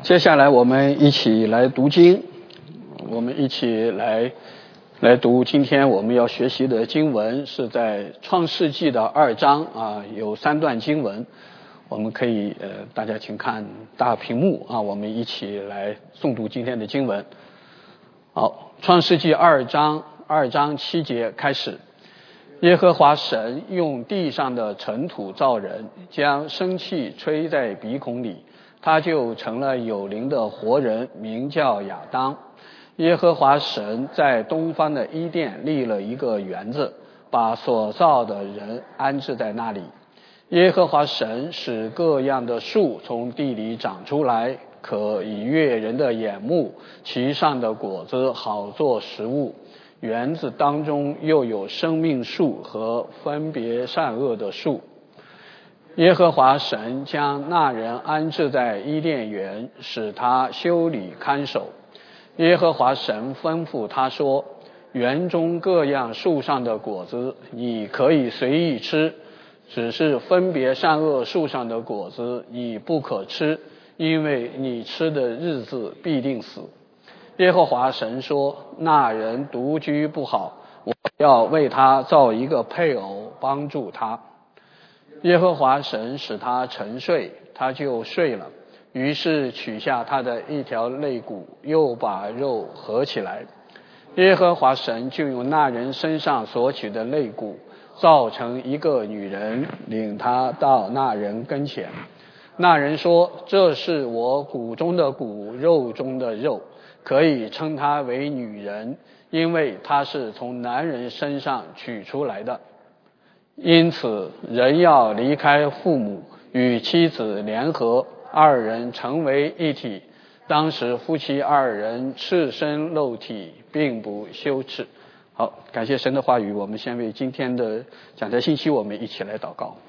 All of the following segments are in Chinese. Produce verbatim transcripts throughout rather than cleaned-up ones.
接下来我们一起来读经，我们一起来来读今天我们要学习的经文，是在创世纪的二章啊，有三段经文，我们可以呃，大家请看大屏幕啊，我们一起来诵读今天的经文。好，创世纪二章二章七节开始。耶和华神用地上的尘土造人，将生气吹在鼻孔里，他就成了有灵的活人，名叫亚当。耶和华神在东方的伊甸立了一个园子，把所造的人安置在那里。耶和华神使各样的树从地里长出来，可以悦人的眼目，其上的果子好做食物。园子当中又有生命树和分别善恶的树。耶和华神将那人安置在伊甸园，使他修理看守。耶和华神吩咐他说，园中各样树上的果子你可以随意吃，只是分别善恶树上的果子你不可吃，因为你吃的日子必定死。耶和华神说，那人独居不好，我要为他造一个配偶帮助他。耶和华神使他沉睡，他就睡了，于是取下他的一条肋骨，又把肉合起来。耶和华神就用那人身上所取的肋骨造成一个女人，领他到那人跟前。那人说，这是我骨中的骨，肉中的肉，可以称她为女人，因为她是从男人身上取出来的。因此人要离开父母，与妻子联合，二人成为一体。当时夫妻二人赤身露体，并不羞耻。好，感谢神的话语，我们先为今天的讲台信息我们一起来祷告。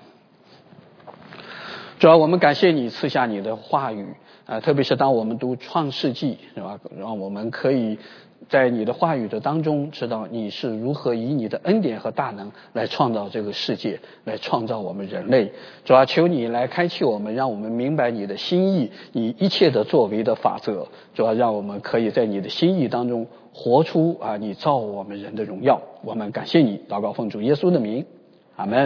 主要我们感谢你赐下你的话语啊、呃，特别是当我们读创世纪，是吧？让我们可以在你的话语的当中知道你是如何以你的恩典和大能来创造这个世界，来创造我们人类。主要求你来开启我们，让我们明白你的心意，你一切的作为的法则。主要让我们可以在你的心意当中活出啊，你造我们人的荣耀。我们感谢你，祷告奉主耶稣的名，阿们。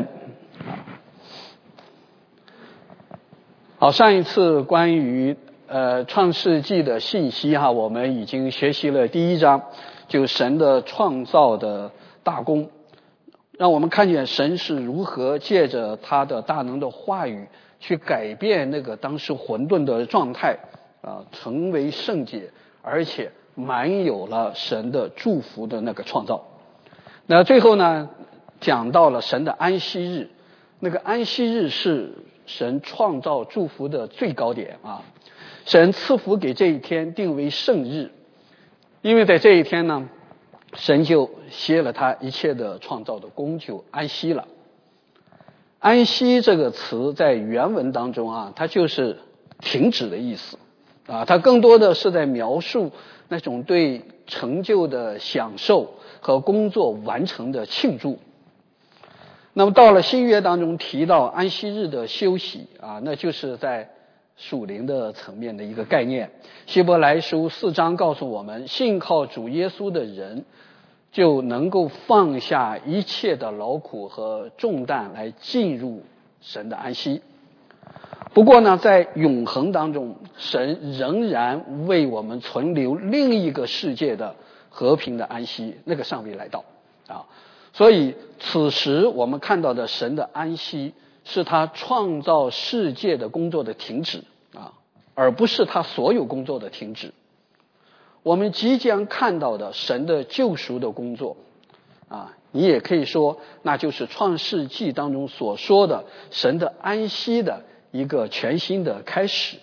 好，上一次关于呃创世纪的信息哈，我们已经学习了第一章，就神的创造的大功，让我们看见神是如何借着他的大能的话语去改变那个当时混沌的状态啊、呃，成为圣洁，而且满有了神的祝福的那个创造。那最后呢，讲到了神的安息日，那个安息日是神创造祝福的最高点啊！神赐福给这一天定为圣日，因为在这一天呢，神就歇了他一切的创造的工，就安息了。安息这个词在原文当中啊，它就是停止的意思啊，它更多的是在描述那种对成就的享受和工作完成的庆祝。那么到了新约当中提到安息日的休息啊，那就是在属灵的层面的一个概念。希伯来书四章告诉我们，信靠主耶稣的人就能够放下一切的劳苦和重担来进入神的安息。不过呢，在永恒当中，神仍然为我们存留另一个世界的和平的安息，那个尚未来到啊。所以此时我们看到的神的安息是他创造世界的工作的停止啊，而不是他所有工作的停止。我们即将看到的神的救赎的工作啊，你也可以说那就是创世纪当中所说的神的安息的一个全新的开始。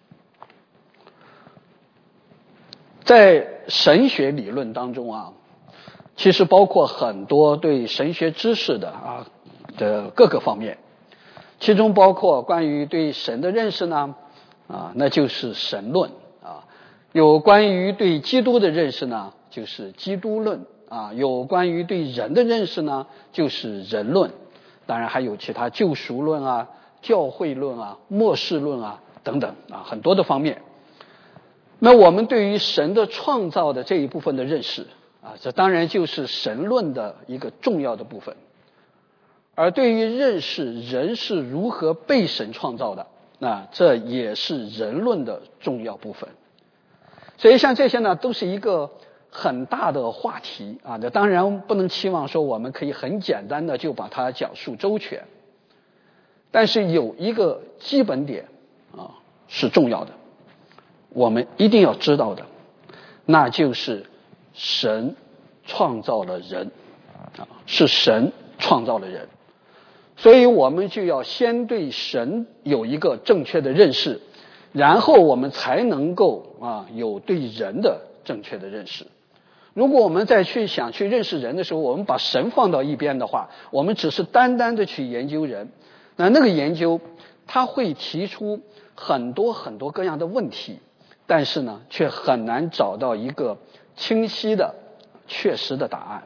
在神学理论当中啊，其实包括很多对神学知识的啊的各个方面，其中包括关于对神的认识呢啊，那就是神论啊；有关于对基督的认识呢，就是基督论啊；有关于对人的认识呢，就是人论。当然还有其他救赎论啊、教会论啊、末世论啊等等啊，很多的方面。 那我们对于神的创造的这一部分的认识啊，这当然就是神论的一个重要的部分。而对于认识人是如何被神创造的，那这也是人论的重要部分。所以像这些呢，都是一个很大的话题啊。这当然不能期望说我们可以很简单的就把它讲述周全，但是有一个基本点啊是重要的，我们一定要知道的，那就是神创造了人啊，是神创造了人。所以我们就要先对神有一个正确的认识，然后我们才能够啊有对人的正确的认识。如果我们再去想去认识人的时候，我们把神放到一边的话，我们只是单单的去研究人，那那个研究它会提出很多很多各样的问题，但是呢却很难找到一个清晰的确实的答案。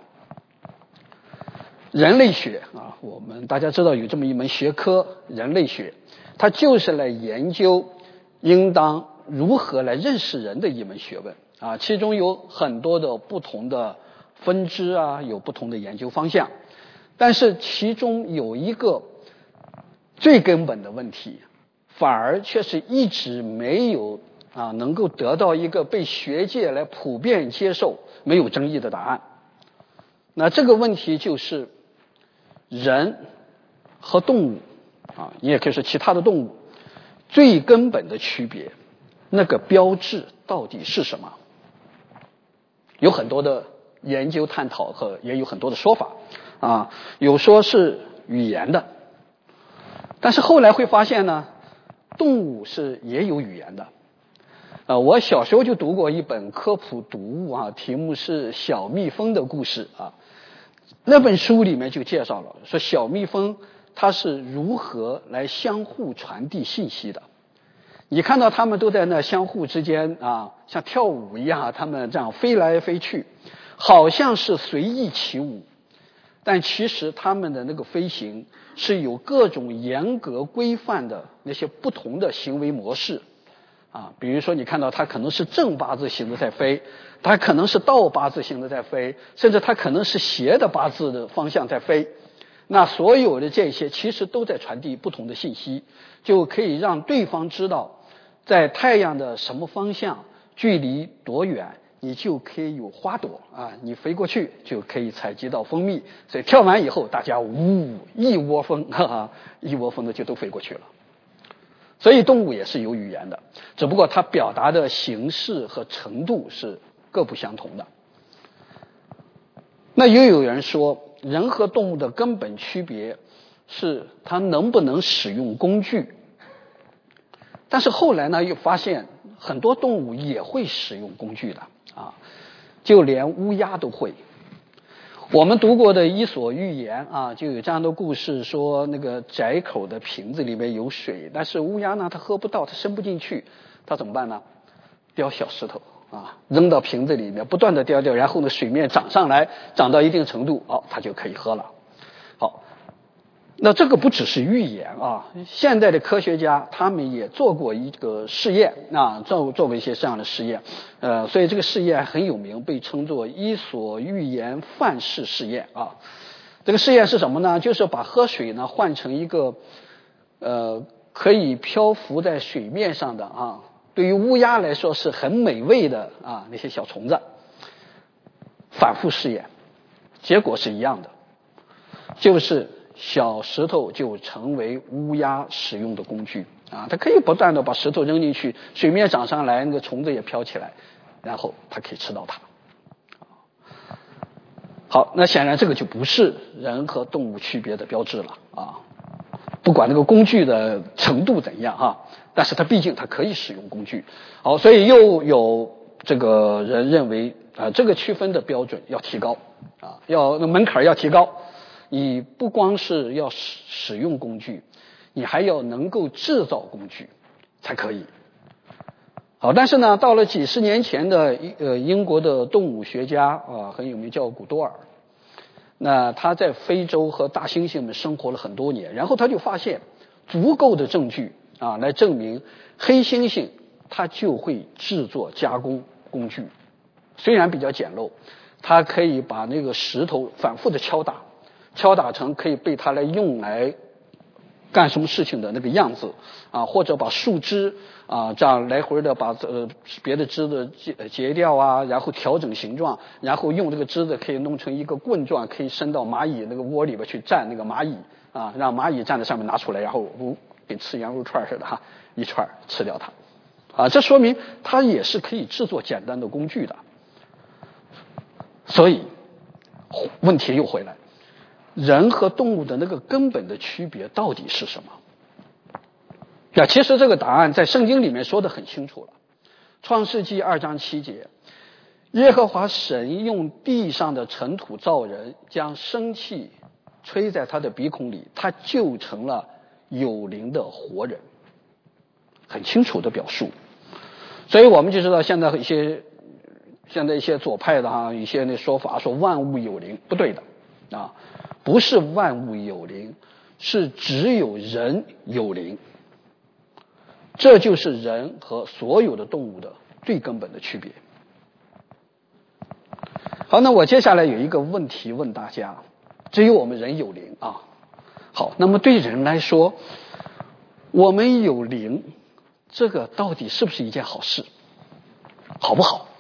人类学啊，我们大家知道有这么一门学科人类学，它就是来研究应当如何来认识人的一门学问啊，其中有很多的不同的分支啊，有不同的研究方向，但是其中有一个最根本的问题，反而却是一直没有啊能够得到一个被学界来普遍接受、没有争议的答案。那这个问题就是人和动物啊，你也可以说其他的动物最根本的区别，那个标志到底是什么？有很多的研究探讨和也有很多的说法啊，有说是语言的，但是后来会发现呢，动物是也有语言的。呃，我小时候就读过一本科普读物啊，题目是《小蜜蜂的故事》啊。那本书里面就介绍了，说小蜜蜂它是如何来相互传递信息的。你看到它们都在那相互之间啊，像跳舞一样，它们这样飞来飞去，好像是随意起舞，但其实它们的那个飞行是有各种严格规范的那些不同的行为模式啊。比如说你看到它可能是正八字形的在飞，它可能是倒八字形的在飞，甚至它可能是斜的八字的方向在飞。那所有的这些其实都在传递不同的信息，就可以让对方知道在太阳的什么方向，距离多远，你就可以有花朵啊，你飞过去就可以采集到蜂蜜。所以跳完以后，大家呜一窝蜂，哈哈，一窝蜂的就都飞过去了。所以动物也是有语言的，只不过它表达的形式和程度是各不相同的。那又有人说，人和动物的根本区别是它能不能使用工具。但是后来呢，又发现很多动物也会使用工具的啊，就连乌鸦都会。我们读过的伊索寓言啊，就有这样的故事，说那个窄口的瓶子里面有水，但是乌鸦呢它喝不到，它伸不进去，它怎么办呢？叼小石头啊，扔到瓶子里面，不断的叼叼，然后呢水面涨上来，涨到一定程度，哦，它就可以喝了。好，那这个不只是寓言啊，现在的科学家他们也做过一个试验啊，做做过一些这样的试验，呃，所以这个试验很有名，被称作伊索寓言范式试验啊。这个试验是什么呢？就是把喝水呢换成一个呃可以漂浮在水面上的啊，对于乌鸦来说是很美味的啊那些小虫子，反复试验，结果是一样的，就是小石头就成为乌鸦使用的工具啊，它可以不断的把石头扔进去，水面涨上来，那个虫子也飘起来，然后它可以吃到它。好，那显然这个就不是人和动物区别的标志了啊，不管那个工具的程度怎样哈，但是它毕竟它可以使用工具。好，所以又有这个人认为啊、呃，这个区分的标准要提高啊，要那门槛要提高。你不光是要使使用工具，你还要能够制造工具才可以。好，但是呢，到了几十年前的呃英国的动物学家啊，很有名，叫古多尔。那他在非洲和大猩猩们生活了很多年，然后他就发现足够的证据啊，来证明黑猩猩它就会制作加工工具，虽然比较简陋，它可以把那个石头反复的敲打，敲打成可以被它来用来干什么事情的那个样子啊，或者把树枝啊这样来回的把呃别的枝子截截掉啊，然后调整形状，然后用这个枝子可以弄成一个棍状，可以伸到蚂蚁那个窝里边去蘸那个蚂蚁啊，让蚂蚁站在上面拿出来，然后呜跟吃羊肉串似的哈，一串吃掉它啊，这说明它也是可以制作简单的工具的。所以问题又回来，人和动物的那个根本的区别到底是什么？那其实这个答案在圣经里面说得很清楚了。创世纪二章七节，耶和华神用地上的尘土造人，将生气吹在他的鼻孔里，他就成了有灵的活人。很清楚的表述。所以我们就知道现在一些现在一些左派的哈一些那说法说万物有灵，不对的啊，不是万物有灵，是只有人有灵。这就是人和所有的动物的最根本的区别。好，那我接下来有一个问题问大家，只有我们人有灵啊。好，那么对人来说，我们有灵，这个到底是不是一件好事？好不好？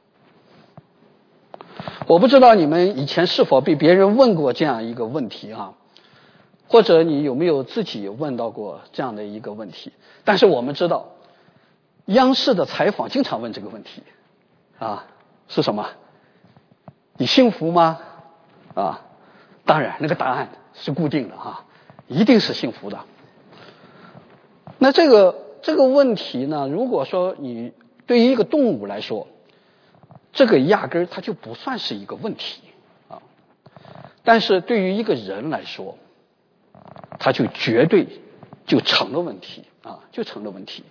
我不知道你们以前是否被别人问过这样一个问题啊，或者你有没有自己问到过这样的一个问题。但是我们知道央视的采访经常问这个问题啊，是什么？你幸福吗？啊，当然那个答案是固定的啊，一定是幸福的。那这个这个问题呢，如果说你对于一个动物来说，这个压根儿它就不算是一个问题啊，但是对于一个人来说，它就绝对就成了问题啊，就成了问题。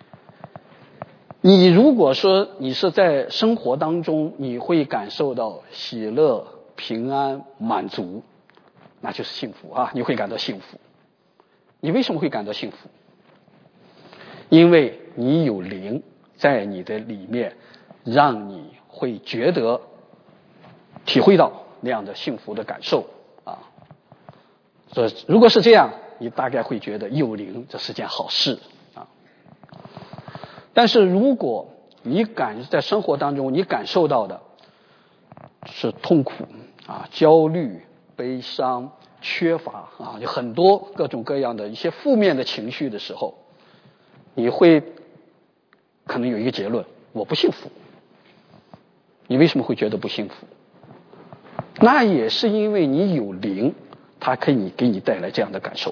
你如果说你是在生活当中你会感受到喜乐、平安、满足，那就是幸福啊，你会感到幸福。你为什么会感到幸福？因为你有灵在你的里面，让你会觉得体会到那样的幸福的感受啊。所以如果是这样，你大概会觉得有灵这是件好事啊。但是如果你感在生活当中你感受到的是痛苦啊、焦虑、悲伤、缺乏啊，有很多各种各样的一些负面的情绪的时候，你会可能有一个结论：我不幸福。你为什么会觉得不幸福？那也是因为你有灵，它可以给你带来这样的感受。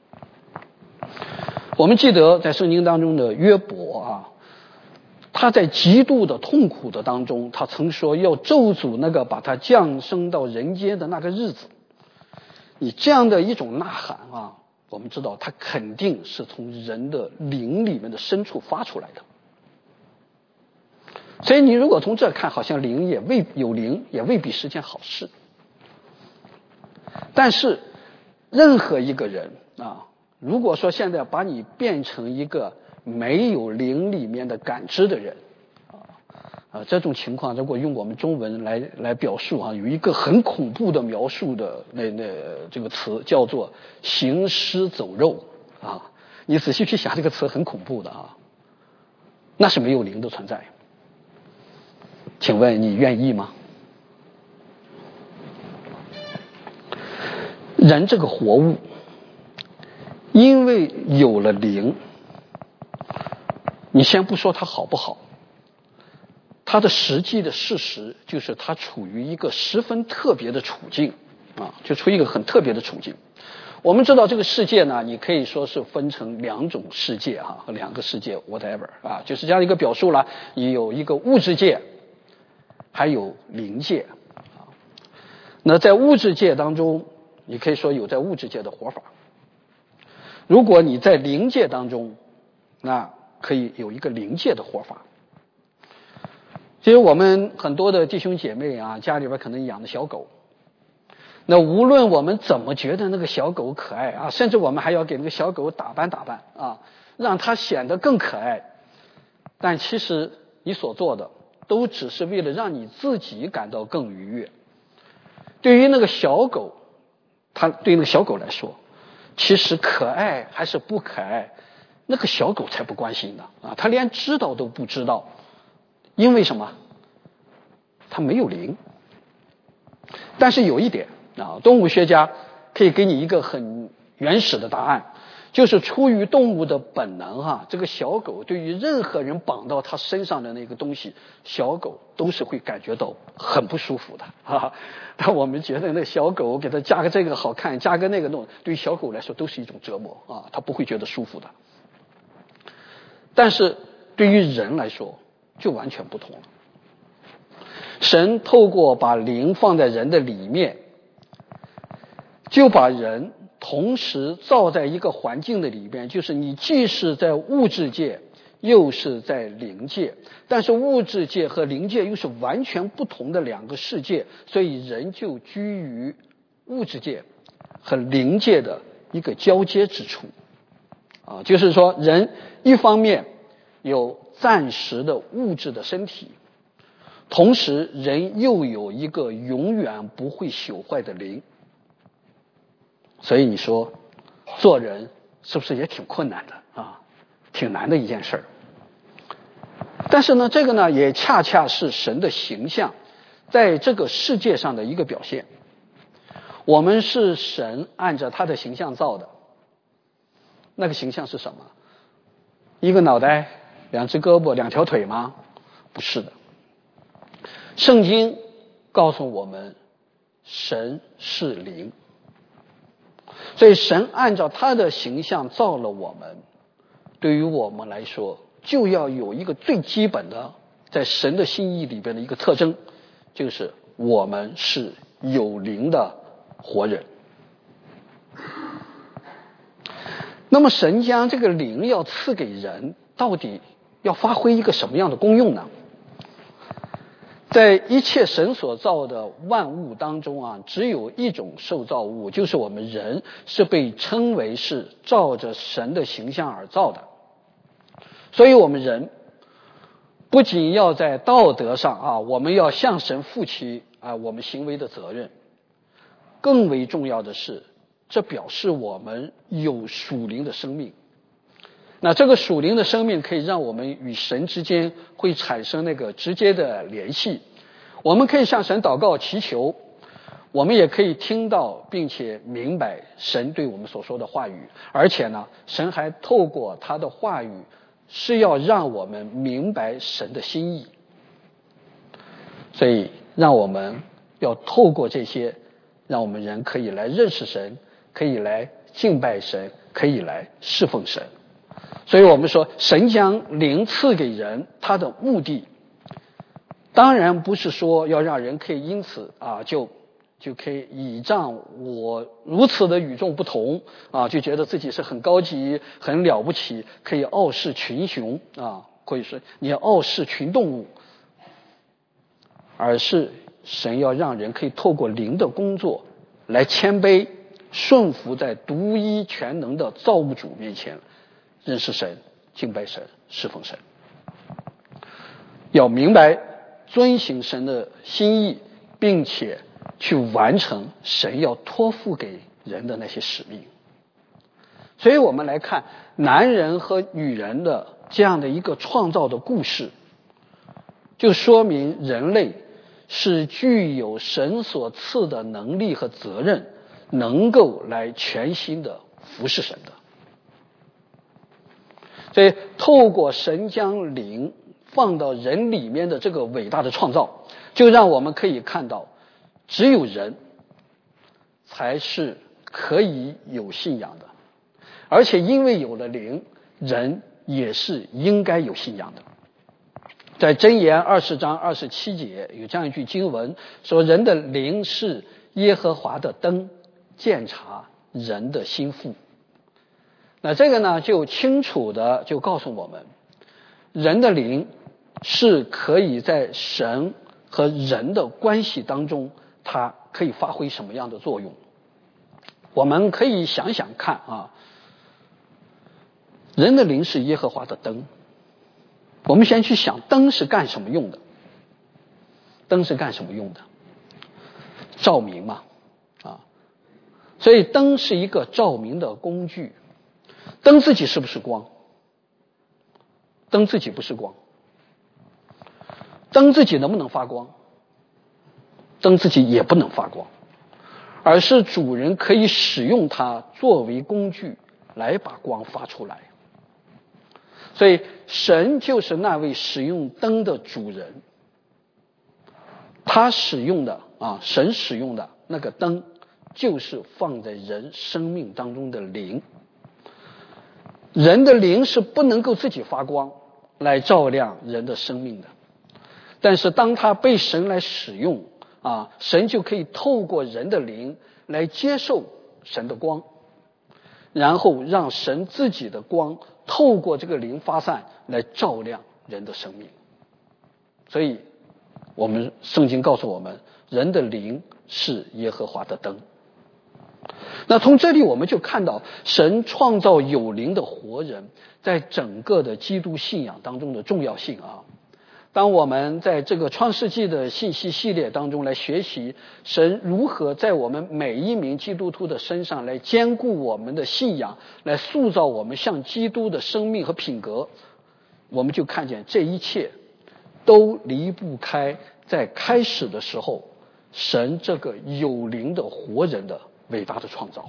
我们记得在圣经当中的约伯啊，他在极度的痛苦的当中，他曾说要咒诅那个把他降生到人间的那个日子。你这样的一种呐喊啊，我们知道它肯定是从人的灵里面的深处发出来的。所以你如果从这看，好像灵也未有灵也未必是件好事。但是任何一个人啊，如果说现在把你变成一个没有灵里面的感知的人啊，啊这种情况如果用我们中文来来表述啊，有一个很恐怖的描述的那那这个词叫做行尸走肉啊。你仔细去想，这个词很恐怖的啊，那是没有灵的存在。请问你愿意吗？人这个活物，因为有了灵，你先不说它好不好，它的实际的事实就是它处于一个十分特别的处境啊，就处于一个很特别的处境。我们知道这个世界呢，你可以说是分成两种世界哈，和两个世界 whatever 啊，就是这样一个表述了。你有一个物质界，还有灵界啊。那在物质界当中，你可以说有在物质界的活法。如果你在灵界当中，那可以有一个灵界的活法。其实我们很多的弟兄姐妹啊，家里边可能养的小狗，那无论我们怎么觉得那个小狗可爱啊，甚至我们还要给那个小狗打扮打扮啊，让它显得更可爱。 但其实你所做的都只是为了让你自己感到更愉悦。对于那个小狗，它对那个小狗来说，其实可爱还是不可爱，那个小狗才不关心呢啊，它连知道都不知道。因为什么？它没有灵。但是有一点啊，动物学家可以给你一个很原始的答案，就是出于动物的本能哈、啊，这个小狗对于任何人绑到它身上的那个东西，小狗都是会感觉到很不舒服的啊。但我们觉得那小狗给它加个这个好看，加个那个弄，对于小狗来说都是一种折磨啊，它不会觉得舒服的。但是对于人来说就完全不同了。神透过把灵放在人的里面，就把人同时造在一个环境的里边，就是你既是在物质界又是在灵界，但是物质界和灵界又是完全不同的两个世界，所以人就居于物质界和灵界的一个交接之处啊，就是说人一方面有暂时的物质的身体，同时人又有一个永远不会朽坏的灵。所以你说做人是不是也挺困难的啊？挺难的一件事儿。但是呢，这个呢也恰恰是神的形象在这个世界上的一个表现。我们是神按照他的形象造的，那个形象是什么？一个脑袋，两只胳膊，两条腿吗？不是的。圣经告诉我们，神是灵。所以神按照他的形象造了我们，对于我们来说就要有一个最基本的在神的心意里边的一个特征，就是我们是有灵的活人。那么神将这个灵要赐给人，到底要发挥一个什么样的功用呢？在一切神所造的万物当中啊，只有一种受造物，就是我们人，是被称为是照着神的形象而造的。所以我们人不仅要在道德上啊，我们要向神负起啊我们行为的责任，更为重要的是，这表示我们有属灵的生命。那这个属灵的生命可以让我们与神之间会产生那个直接的联系，我们可以向神祷告祈求，我们也可以听到并且明白神对我们所说的话语，而且呢，神还透过他的话语是要让我们明白神的心意。所以让我们要透过这些，让我们人可以来认识神，可以来敬拜神，可以来侍奉神。所以我们说神将灵赐给人，他的目的当然不是说要让人可以因此啊就就可以倚仗我如此的与众不同啊，就觉得自己是很高级很了不起，可以傲视群雄啊，或者说你要傲视群动物，而是神要让人可以透过灵的工作来谦卑顺服在独一全能的造物主面前，认识神，敬拜神，侍奉神。要明白遵行神的心意，并且去完成神要托付给人的那些使命。所以我们来看男人和女人的这样的一个创造的故事，就说明人类是具有神所赐的能力和责任，能够来全心的服侍神的。所以透过神将灵放到人里面的这个伟大的创造，就让我们可以看到只有人才是可以有信仰的，而且因为有了灵，人也是应该有信仰的。在箴言二十章二十七节有这样一句经文说，人的灵是耶和华的灯，鉴察人的心腹。那这个呢就清楚的就告诉我们，人的灵是可以在神和人的关系当中，它可以发挥什么样的作用。我们可以想想看啊，人的灵是耶和华的灯， 我们先去想灯是干什么用的？灯是干什么用的？照明嘛，啊，所以灯是一个照明的工具。灯自己是不是光？灯自己不是光。灯自己能不能发光？灯自己也不能发光，而是主人可以使用它作为工具来把光发出来。所以神就是那位使用灯的主人，他使用的啊，神使用的那个灯就是放在人生命当中的灵。人的灵是不能够自己发光来照亮人的生命的，但是当他被神来使用啊，神就可以透过人的灵来接受神的光，然后让神自己的光透过这个灵发散来照亮人的生命。所以我们圣经告诉我们，人的灵是耶和华的灯。那从这里我们就看到神创造有灵的活人在整个的基督信仰当中的重要性啊。当我们在这个创世纪的信息系列当中来学习神如何在我们每一名基督徒的身上来兼顾我们的信仰，来塑造我们像基督的生命和品格，我们就看见这一切都离不开在开始的时候神这个有灵的活人的伟大的创造。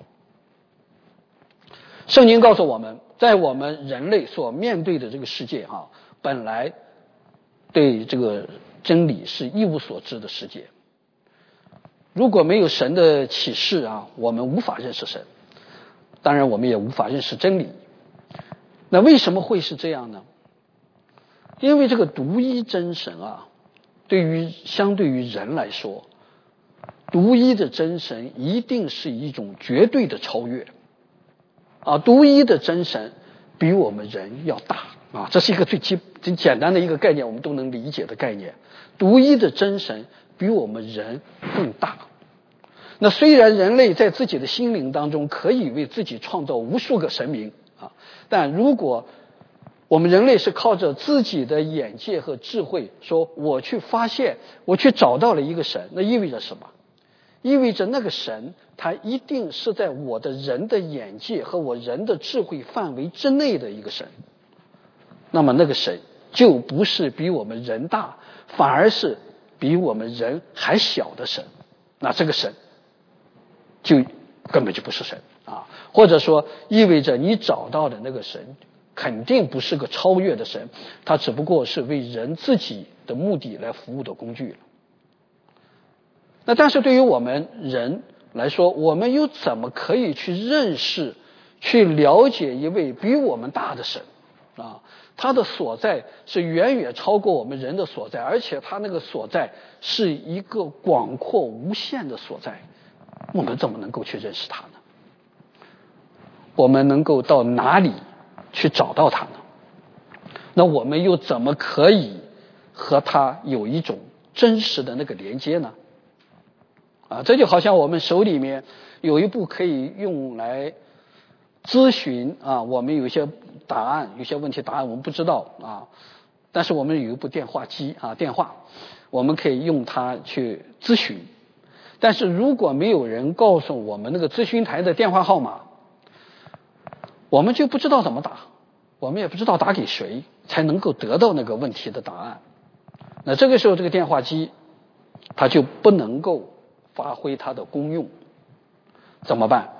圣经告诉我们，在我们人类所面对的这个世界啊，本来对这个真理是一无所知的世界。如果没有神的启示啊，我们无法认识神，当然我们也无法认识真理。那为什么会是这样呢？因为这个独一真神啊，对于相对于人来说，独一的真神一定是一种绝对的超越啊！独一的真神比我们人要大啊，这是一个最基最简单的一个概念，我们都能理解的概念。独一的真神比我们人更大。那虽然人类在自己的心灵当中可以为自己创造无数个神明啊，但如果我们人类是靠着自己的眼界和智慧，说我去发现，我去找到了一个神，那意味着什么？意味着那个神他一定是在我的人的眼界和我人的智慧范围之内的一个神。那么那个神就不是比我们人大，反而是比我们人还小的神。那这个神就根本就不是神啊，或者说意味着你找到的那个神肯定不是个超越的神，他只不过是为人自己的目的来服务的工具了。那但是对于我们人来说，我们又怎么可以去认识去了解一位比我们大的神啊？他的所在是远远超过我们人的所在，而且他那个所在是一个广阔无限的所在，我们怎么能够去认识他呢？我们能够到哪里去找到他呢？那我们又怎么可以和他有一种真实的那个连接呢？啊，这就好像我们手里面有一部可以用来咨询啊，我们有一些答案，有些问题答案我们不知道啊，但是我们有一部电话机啊，电话我们可以用它去咨询。但是如果没有人告诉我们那个咨询台的电话号码，我们就不知道怎么打，我们也不知道打给谁才能够得到那个问题的答案。那这个时候这个电话机它就不能够发挥它的功用，怎么办？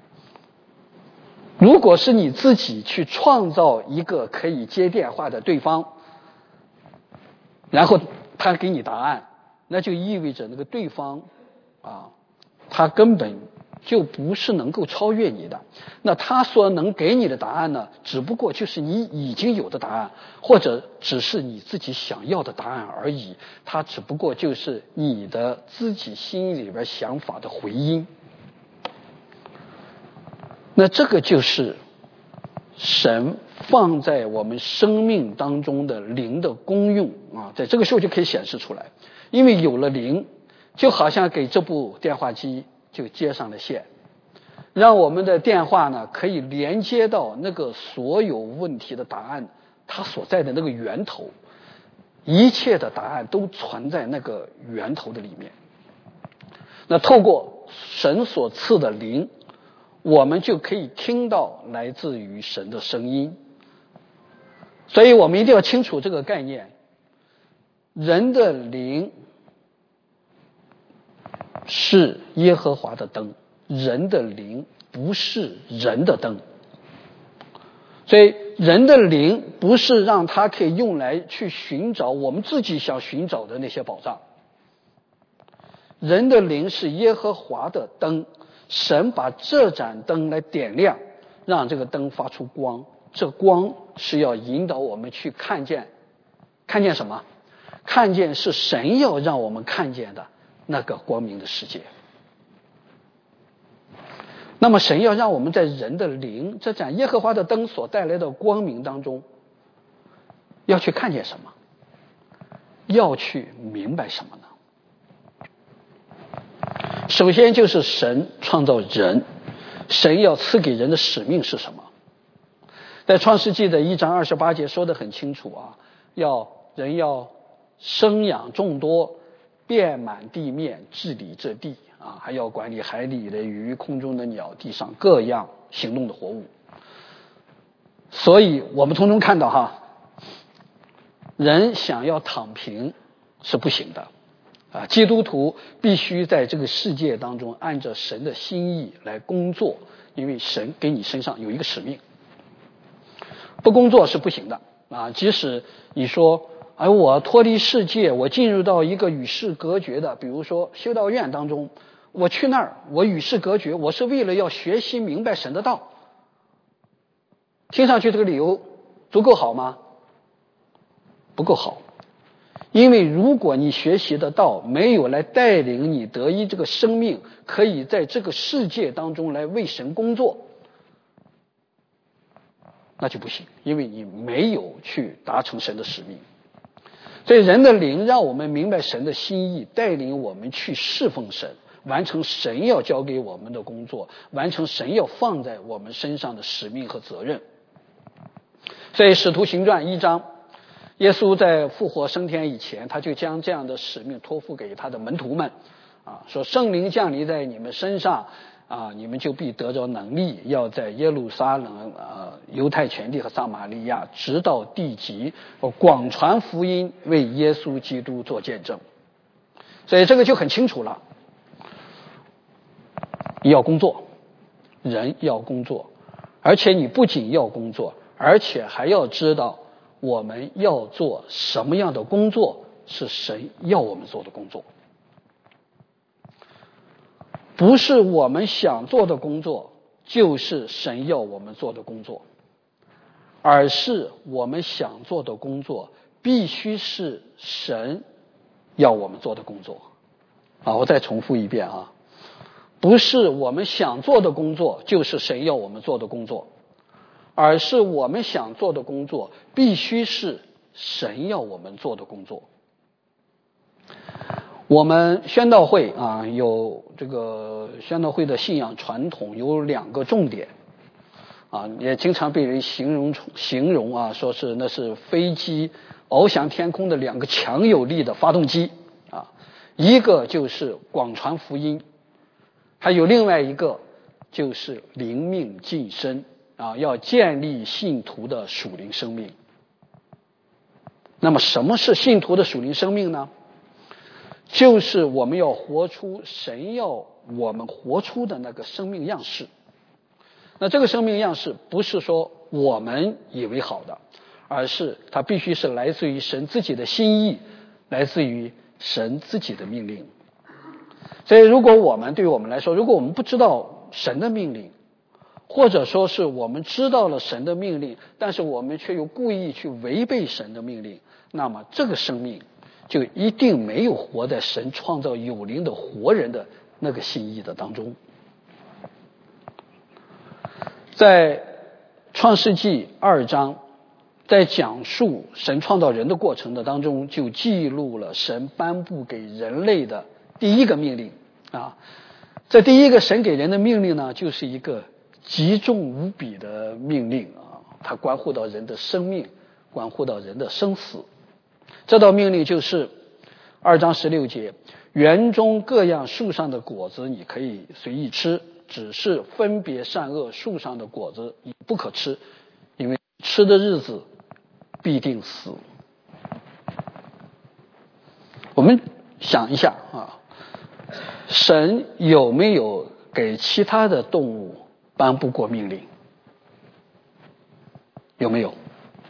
如果是你自己去创造一个可以接电话的对方，然后他给你答案，那就意味着那个对方啊，他根本就不是能够超越你的。那他所能给你的答案呢，只不过就是你已经有的答案，或者只是你自己想要的答案而已，他只不过就是你的自己心里边想法的回音。那这个就是神放在我们生命当中的灵的功用啊，在这个时候就可以显示出来。因为有了灵，就好像给这部电话机就接上了线，让我们的电话呢可以连接到那个所有问题的答案它所在的那个源头，一切的答案都存在那个源头的里面。那透过神所赐的灵，我们就可以听到来自于神的声音。所以我们一定要清楚这个概念，人的灵是耶和华的灯，人的灵不是人的灯。所以人的灵不是让它可以用来去寻找我们自己想寻找的那些宝藏，人的灵是耶和华的灯，神把这盏灯来点亮，让这个灯发出光，这光是要引导我们去看见，看见什么？看见是神要让我们看见的那个光明的世界。那么神要让我们在人的灵，这盏耶和华的灯所带来的光明当中，要去看见什么？要去明白什么呢？首先就是神创造人，神要赐给人的使命是什么？在创世纪的一章二十八节说得很清楚啊，要人要生养众多，遍满地面，治理这地啊，还要管理海里的鱼，空中的鸟，地上各样行动的活物。所以我们从中看到哈，人想要躺平是不行的啊！基督徒必须在这个世界当中按照神的心意来工作，因为神给你身上有一个使命，不工作是不行的啊！即使你说哎，我脱离世界，我进入到一个与世隔绝的，比如说修道院当中，我去那儿，我与世隔绝，我是为了要学习明白神的道。听上去这个理由足够好吗？不够好。因为如果你学习的道没有来带领你得以这个生命，可以在这个世界当中来为神工作，那就不行，因为你没有去达成神的使命。所以人的灵让我们明白神的心意，带领我们去侍奉神，完成神要交给我们的工作，完成神要放在我们身上的使命和责任。所以使徒行传一章，耶稣在复活升天以前，他就将这样的使命托付给他的门徒们啊，说圣灵降临在你们身上啊，你们就必得着能力，要在耶路撒冷、呃、犹太全地和撒玛利亚，直到地极，广传福音，为耶稣基督做见证。所以这个就很清楚了，要工作，人要工作，而且你不仅要工作，而且还要知道我们要做什么样的工作，是神要我们做的工作。不是我们想做的工作，就是神要我们做的工作，而是我们想做的工作必须是神要我们做的工作。啊，我再重复一遍啊，不是我们想做的工作就是神要我们做的工作，而是我们想做的工作必须是神要我们做的工作。我们宣道会啊，有这个宣道会的信仰传统有两个重点啊，也经常被人形容形容啊，说是那是飞机翱翔天空的两个强有力的发动机啊，一个就是广传福音，还有另外一个就是灵命晋升啊，要建立信徒的属灵生命。那么什么是信徒的属灵生命呢？就是我们要活出神要我们活出的那个生命样式。那这个生命样式不是说我们以为好的，而是它必须是来自于神自己的心意，来自于神自己的命令。所以如果我们对于我们来说，如果我们不知道神的命令，或者说是我们知道了神的命令，但是我们却又故意去违背神的命令，那么这个生命就一定没有活在神创造有灵的活人的那个心意的当中。在创世纪二章，在讲述神创造人的过程的当中，就记录了神颁布给人类的第一个命令啊。这第一个神给人的命令呢，就是一个极重无比的命令啊，它关乎到人的生命， 关乎到人的生死。这道命令就是二章十六节，园中各样树上的果子你可以随意吃，只是分别善恶树上的果子你不可吃，因为吃的日子必定死。我们想一下啊，神有没有给其他的动物颁布过命令？有没有？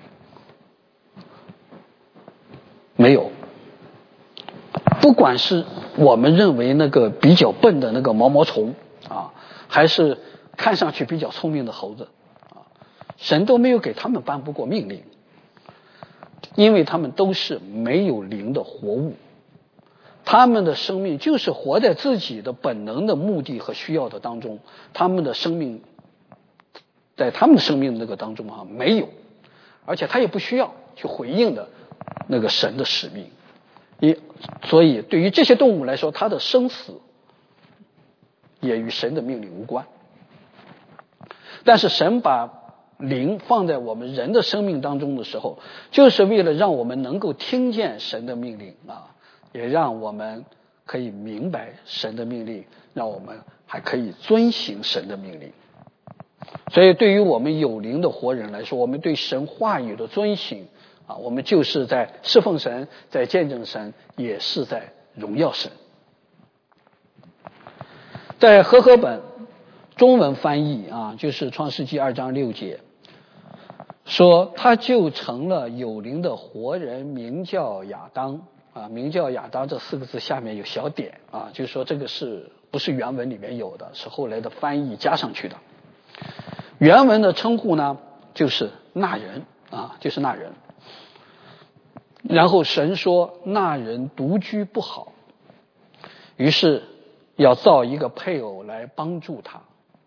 没有。不管是我们认为那个比较笨的那个毛毛虫啊，还是看上去比较聪明的猴子啊，神都没有给他们颁布过命令，因为他们都是没有灵的活物，他们的生命就是活在自己的本能的目的和需要的当中，他们的生命在他们的生命那个当中啊没有，而且他也不需要去回应的那个神的使命。也所以对于这些动物来说，它的生死也与神的命令无关。但是神把灵放在我们人的生命当中的时候，就是为了让我们能够听见神的命令啊，也让我们可以明白神的命令，让我们还可以遵行神的命令。所以对于我们有灵的活人来说，我们对神话语的遵行啊，我们就是在侍奉神，在见证神，也是在荣耀神。在和合本中文翻译啊，就是创世纪二章六节说，他就成了有灵的活人，名叫亚当啊，名叫亚当这四个字下面有小点啊，就是说这个是不是原文里面有的，是后来的翻译加上去的。原文的称呼呢，就是那人啊，就是那人。然后神说那人独居不好，于是要造一个配偶来帮助他。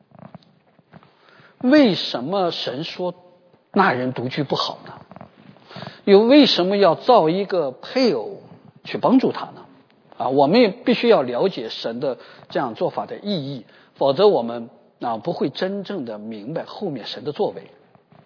为什么神说那人独居不好呢？又为什么要造一个配偶去帮助他呢？啊，我们也必须要了解神的这样做法的意义，否则我们啊不会真正的明白后面神的作为。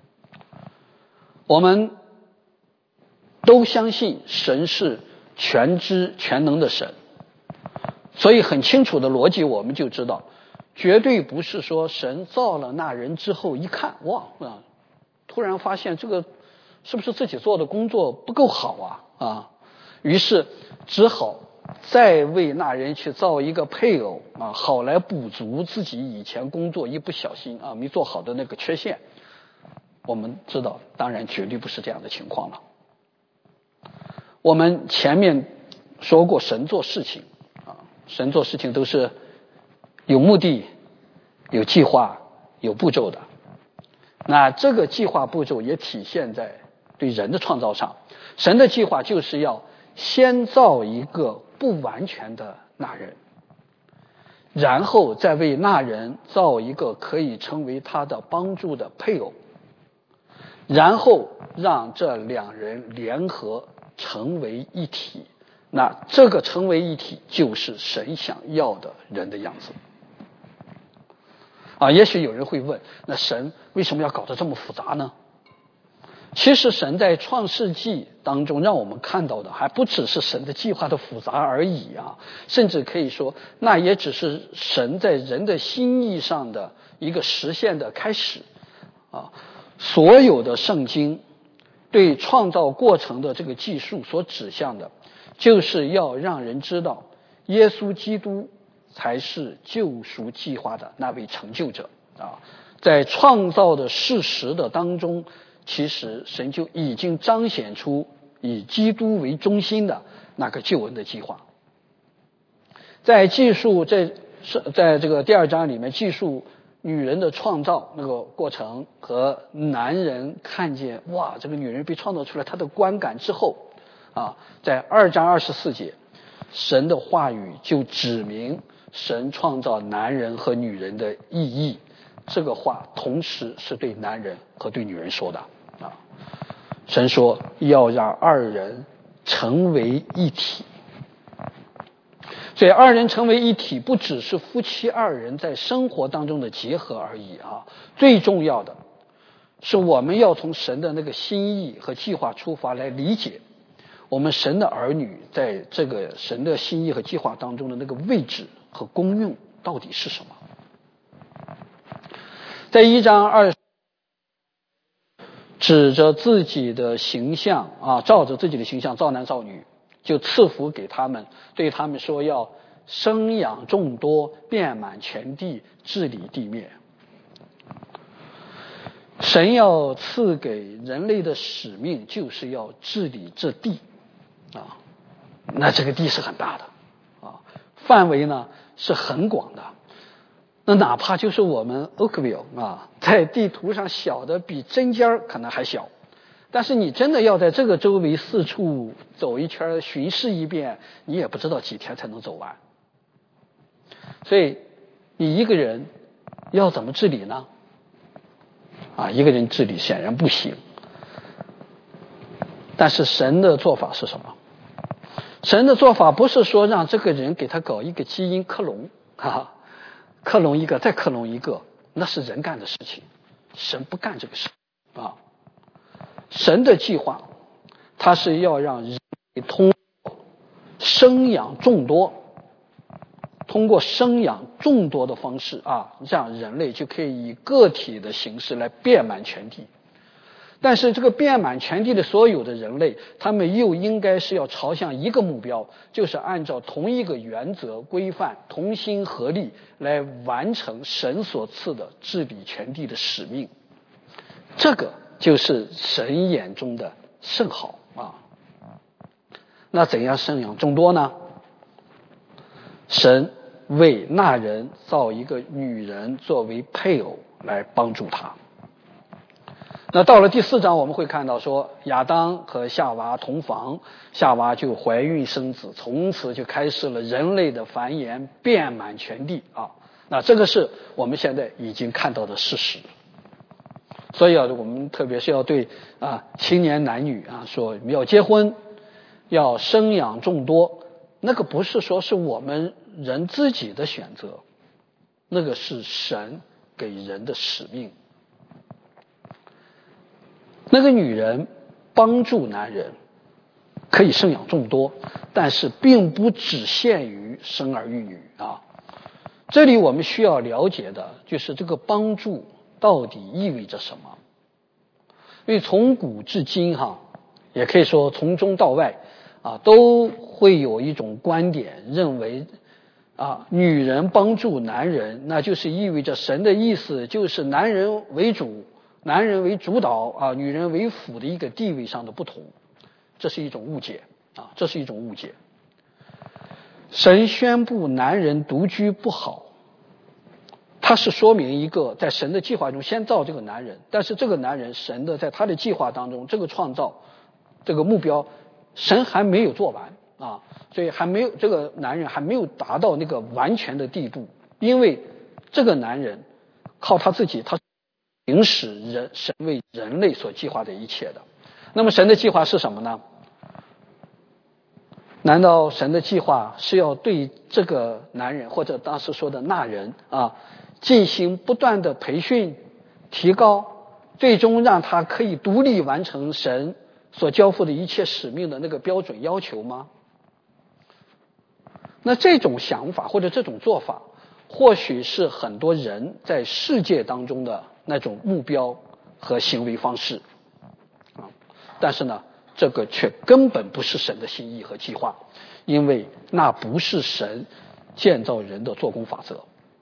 我们都相信神是全知全能的神，所以很清楚的逻辑我们就知道，绝对不是说神造了那人之后一看哇啊，突然发现这个是不是自己做的工作不够好啊啊，于是只好再为那人去造一个配偶啊，好来补足自己以前工作一不小心啊没做好的那个缺陷。我们知道当然绝对不是这样的情况了。我们前面说过神做事情啊，神做事情都是有目的、有计划、有步骤的。那这个计划步骤也体现在对人的创造上。神的计划就是要先造一个不完全的那人，然后再为那人造一个可以成为他的帮助的配偶，然后让这两人联合成为一体。那这个成为一体就是神想要的人的样子啊。也许有人会问，那神为什么要搞得这么复杂呢？其实神在创世纪当中让我们看到的还不只是神的计划的复杂而已啊，甚至可以说那也只是神在人的心意上的一个实现的开始啊。所有的圣经对创造过程的这个记述所指向的，就是要让人知道耶稣基督才是救赎计划的那位成就者啊。在创造的事实的当中，其实神就已经彰显出以基督为中心的那个救恩的计划。在记述这在这个第二章里面记述女人的创造那个过程和男人看见哇这个女人被创造出来他的观感之后啊，在二章二十四节神的话语就指明神创造男人和女人的意义。这个话同时是对男人和对女人说的啊。神说要让二人成为一体，所以二人成为一体不只是夫妻二人在生活当中的结合而已啊，最重要的是我们要从神的那个心意和计划出发来理解我们神的儿女在这个神的心意和计划当中的那个位置和功用到底是什么。在一章二指着自己的形象啊，照着自己的形象造男造女，就赐福给他们，对他们说要生养众多，遍满全地，治理地面。神要赐给人类的使命就是要治理这地啊，那这个地是很大的啊，范围呢是很广的。那哪怕就是我们 Oakville 啊，在地图上小的比针尖可能还小，但是你真的要在这个周围四处走一圈巡视一遍，你也不知道几天才能走完。所以你一个人要怎么治理呢？啊，一个人治理显然不行。但是神的做法是什么？神的做法不是说让这个人给他搞一个基因克隆，哈哈，克隆一个再克隆一个，那是人干的事情，神不干这个事啊。神的计划，他是要让人通过生养众多，通过生养众多的方式啊，让人类就可以以个体的形式来遍满全地。但是这个遍满全地的所有的人类，他们又应该是要朝向一个目标，就是按照同一个原则规范，同心合力来完成神所赐的治理全地的使命。这个就是神眼中的甚好啊。那怎样生养众多呢？神为那人造一个女人作为配偶来帮助他。那到了第四章，我们会看到说亚当和夏娃同房，夏娃就怀孕生子，从此就开始了人类的繁衍，遍满全地啊。那这个是我们现在已经看到的事实。所以啊，我们特别是要对啊青年男女啊说，要结婚，要生养众多，那个不是说是我们人自己的选择，那个是神给人的使命。那个女人帮助男人可以生养众多，但是并不只限于生儿育女啊。这里我们需要了解的就是这个帮助到底意味着什么。因为从古至今哈，也可以说从中到外啊，都会有一种观点认为啊，女人帮助男人，那就是意味着神的意思就是男人为主，男人为主导啊，女人为辅的一个地位上的不同，这是一种误解啊，这是一种误解。神宣布男人独居不好，它是说明一个在神的计划中先造这个男人，但是这个男人神的在他的计划当中，这个创造这个目标神还没有做完啊，所以还没有这个男人还没有达到那个完全的地步，因为这个男人靠他自己，他行使人神为人类所计划的一切的。那么神的计划是什么呢？难道神的计划是要对这个男人或者当时说的那人啊进行不断的培训提高，最终让他可以独立完成神所交付的一切使命的那个标准要求吗？那这种想法或者这种做法或许是很多人在世界当中的那种目标和行为方式啊，但是呢这个却根本不是神的心意和计划，因为那不是神建造人的做工法则。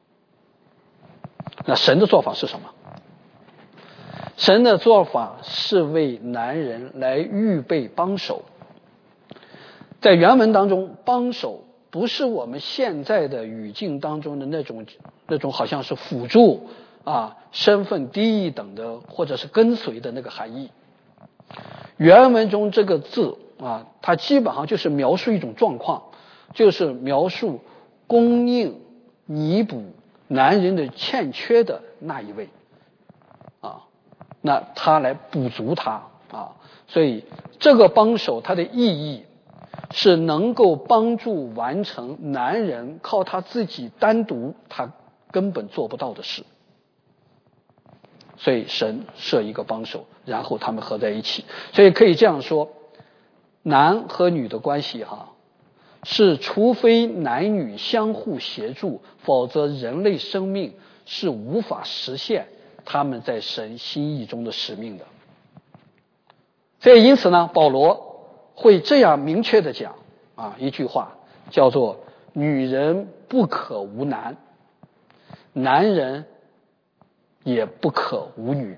那神的做法是什么？神的做法是为男人来预备帮手。在原文当中，帮手不是我们现在的语境当中的那种那种好像是辅助啊，身份低一等的或者是跟随的那个含义。原文中这个字啊，它基本上就是描述一种状况，就是描述供应弥补男人的欠缺的那一位啊，那他来补足他啊，所以这个帮手它的意义是能够帮助完成男人靠他自己单独他根本做不到的事所以神设一个帮手，然后他们合在一起。所以可以这样说，男和女的关系哈，是除非男女相互协助，否则人类生命是无法实现他们在神心意中的使命的。所以因此呢，保罗会这样明确的讲啊，一句话叫做女人不可无男，男人也不可无女。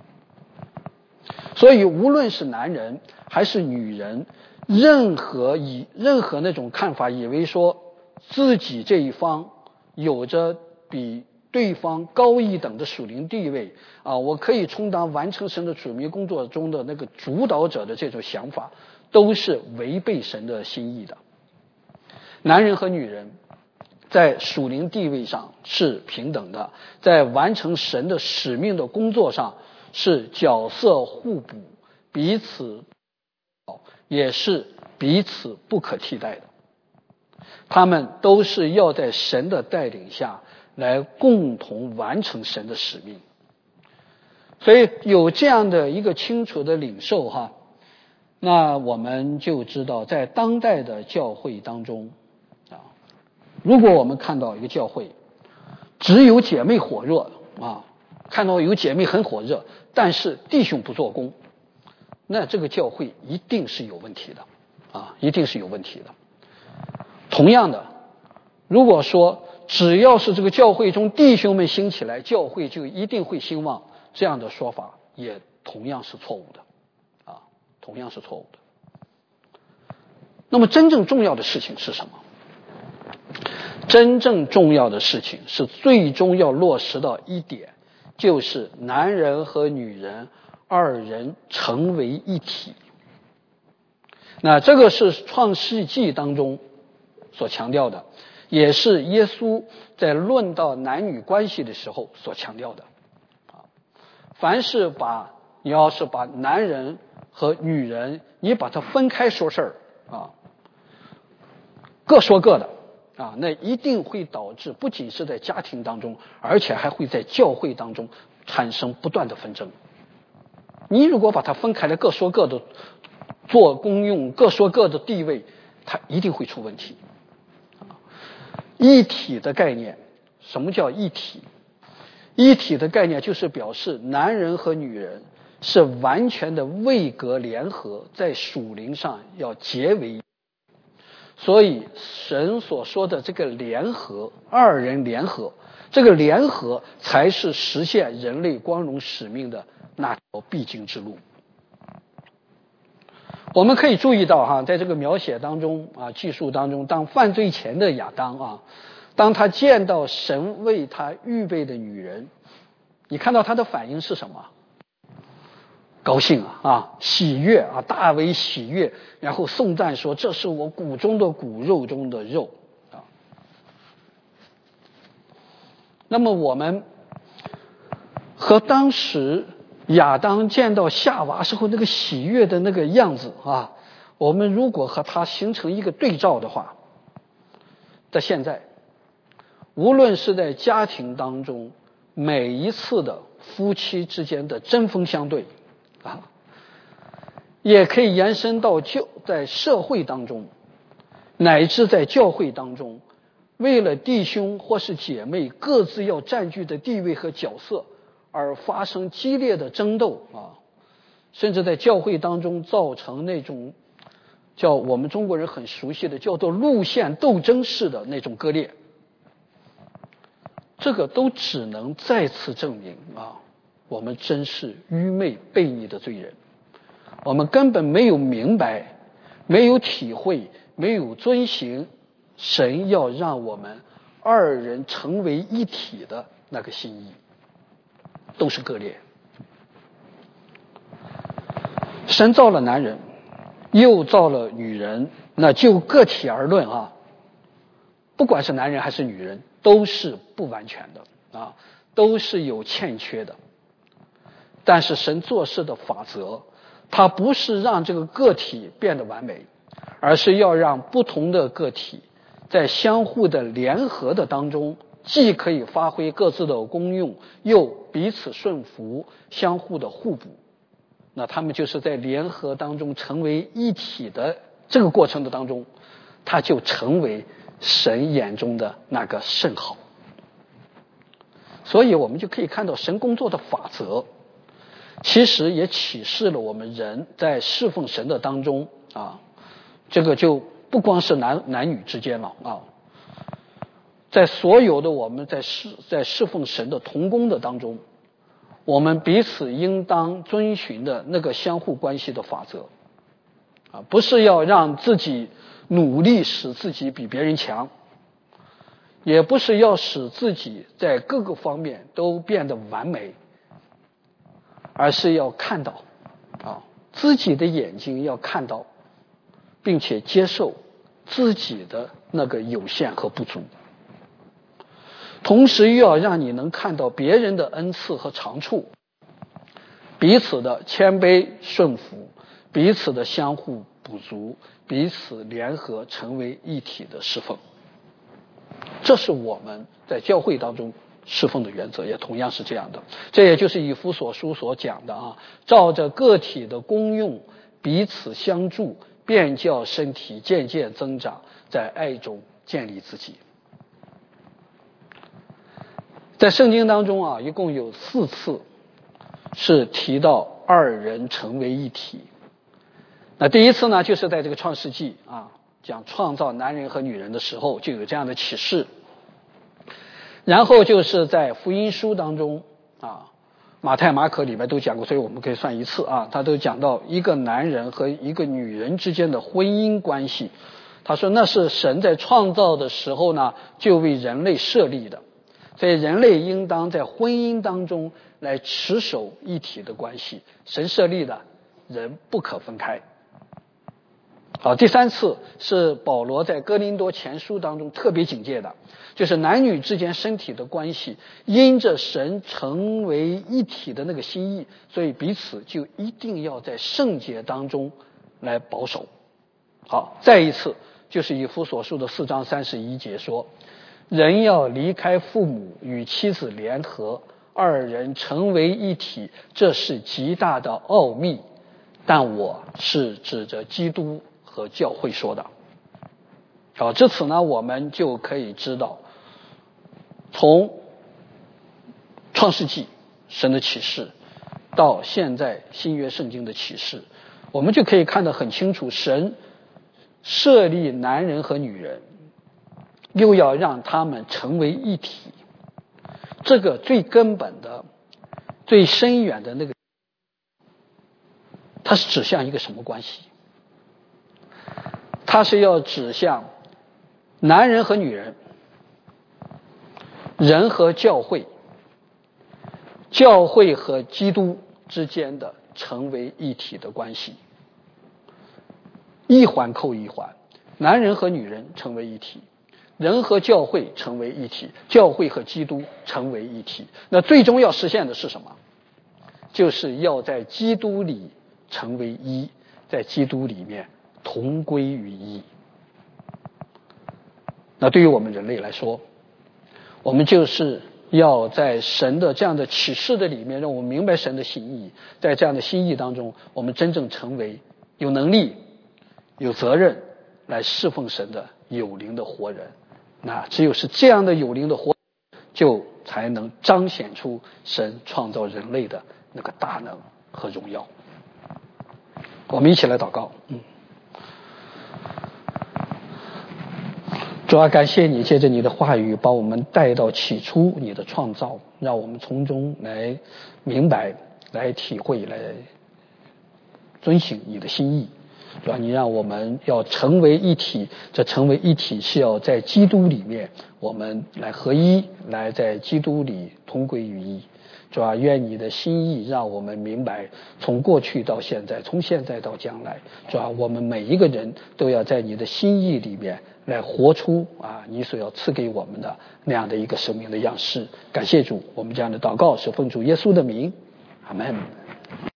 所以无论是男人还是女人，任何以任何那种看法以为说自己这一方有着比对方高一等的属灵地位啊，我可以充当完成神的主命工作中的那个主导者的这种想法，都是违背神的心意的。男人和女人在属灵地位上是平等的，在完成神的使命的工作上是角色互补，彼此也是彼此不可替代的。他们都是要在神的带领下来共同完成神的使命。所以有这样的一个清楚的领受哈，那我们就知道在当代的教会当中啊，如果我们看到一个教会只有姐妹火热啊，看到有姐妹很火热，但是弟兄不做工，那这个教会一定是有问题的啊，一定是有问题的。同样的，如果说只要是这个教会中弟兄们兴起来，教会就一定会兴旺，这样的说法也同样是错误的啊，同样是错误的。那么真正重要的事情是什么？真正重要的事情是最终要落实到一点，就是男人和女人二人成为一体。那这个是创世纪当中所强调的，也是耶稣在论到男女关系的时候所强调的。凡是把你要是把男人和女人你把它分开说事儿啊，各说各的啊，那一定会导致不仅是在家庭当中，而且还会在教会当中产生不断的纷争。你如果把它分开来，各说各的做功用，各说各的地位，它一定会出问题。一体的概念，什么叫一体？一体的概念就是表示男人和女人是完全的位格联合，在属灵上要结为一。所以神所说的这个联合，二人联合，这个联合才是实现人类光荣使命的那条必经之路。我们可以注意到哈，在这个描写当中啊，记述当中，当犯罪前的亚当啊，当他见到神为他预备的女人，你看到他的反应是什么？高兴啊，啊，喜悦啊，大为喜悦，然后颂赞说：“这是我骨中的骨，肉中的肉。”啊，那么我们和当时亚当见到夏娃时候那个喜悦的那个样子啊，我们如果和他形成一个对照的话，在现在，无论是在家庭当中，每一次的夫妻之间的针锋相对啊，也可以延伸到就在社会当中，乃至在教会当中，为了弟兄或是姐妹各自要占据的地位和角色而发生激烈的争斗啊，甚至在教会当中造成那种叫我们中国人很熟悉的叫做路线斗争式的那种割裂，这个都只能再次证明啊，我们真是愚昧悖逆的罪人，我们根本没有明白，没有体会，没有遵行神要让我们二人成为一体的那个心意，都是割裂。神造了男人，又造了女人，那就个体而论啊，不管是男人还是女人，都是不完全的啊，都是有欠缺的。但是神做事的法则，它不是让这个个体变得完美，而是要让不同的个体在相互的联合的当中既可以发挥各自的功用，又彼此顺服，相互的互补。那他们就是在联合当中成为一体的这个过程的当中，他就成为神眼中的那个甚好。所以我们就可以看到神工作的法则，其实也启示了我们人在侍奉神的当中啊，这个就不光是男男女之间了啊，在所有的我们在侍在侍奉神的同工的当中，我们彼此应当遵循的那个相互关系的法则啊，不是要让自己努力使自己比别人强，也不是要使自己在各个方面都变得完美，而是要看到啊，自己的眼睛要看到，并且接受自己的那个有限和不足，同时又要让你能看到别人的恩赐和长处，彼此的谦卑顺服，彼此的相互补足，彼此联合成为一体的侍奉。这是我们在教会当中侍奉的原则，也同样是这样的。这也就是以弗所书所讲的啊，照着个体的功用彼此相助，便叫身体渐渐增长，在爱中建立自己。在圣经当中啊，一共有四次是提到二人成为一体。那第一次呢，就是在这个创世纪啊，讲创造男人和女人的时候就有这样的启示。然后就是在福音书当中啊，马太马可里面都讲过，所以我们可以算一次啊，他都讲到一个男人和一个女人之间的婚姻关系。他说那是神在创造的时候呢就为人类设立的，所以人类应当在婚姻当中来持守一体的关系，神设立的人不可分开。好，第三次是保罗在哥林多前书当中特别警戒的，就是男女之间身体的关系因着神成为一体的那个心意，所以彼此就一定要在圣洁当中来保守。好，再一次就是以弗所书的四章三十一节说，人要离开父母与妻子联合，二人成为一体，这是极大的奥秘，但我是指着基督和教会说的。好，至此呢，我们就可以知道，从创世纪神的启示到现在新约圣经的启示，我们就可以看得很清楚，神设立男人和女人，又要让他们成为一体，这个最根本的最深远的那个，它是指向一个什么关系？它是要指向男人和女人，人和教会，教会和基督之间的成为一体的关系，一环扣一环，男人和女人成为一体，人和教会成为一体，教会和基督成为一体。那最终要实现的是什么？就是要在基督里成为一，在基督里面同归于一。那对于我们人类来说，我们就是要在神的这样的启示的里面，让我们明白神的心意，在这样的心意当中，我们真正成为有能力有责任来侍奉神的有灵的活人。那只有是这样的有灵的活人，就才能彰显出神创造人类的那个大能和荣耀。我们一起来祷告。嗯，主啊，感谢你借着你的话语把我们带到起初你的创造，让我们从中来明白，来体会，来遵行你的心意。主啊，你让我们要成为一体，这成为一体是要在基督里面我们来合一，来在基督里同归于一。主啊，愿你的心意让我们明白，从过去到现在，从现在到将来，主啊，我们每一个人都要在你的心意里面来活出啊你所要赐给我们的那样的一个生命的样式。感谢主，我们这样的祷告是奉主耶稣的名，阿们。